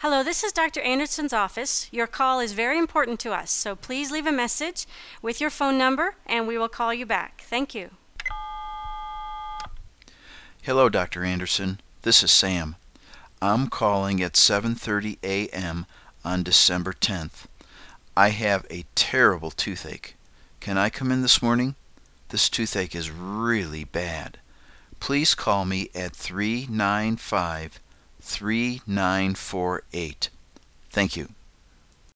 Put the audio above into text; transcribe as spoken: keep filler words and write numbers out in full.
Hello, this is Doctor Anderson's office. Your call is very important to us, so please leave a message with your phone number and we will call you back. Thank you. Hello, Doctor Anderson. This is Sam. I'm calling at seven thirty a m on December tenth. I have a terrible toothache. Can I come in this morning? This toothache is really bad. Please call me at three nine five, three nine four eight. Thank you.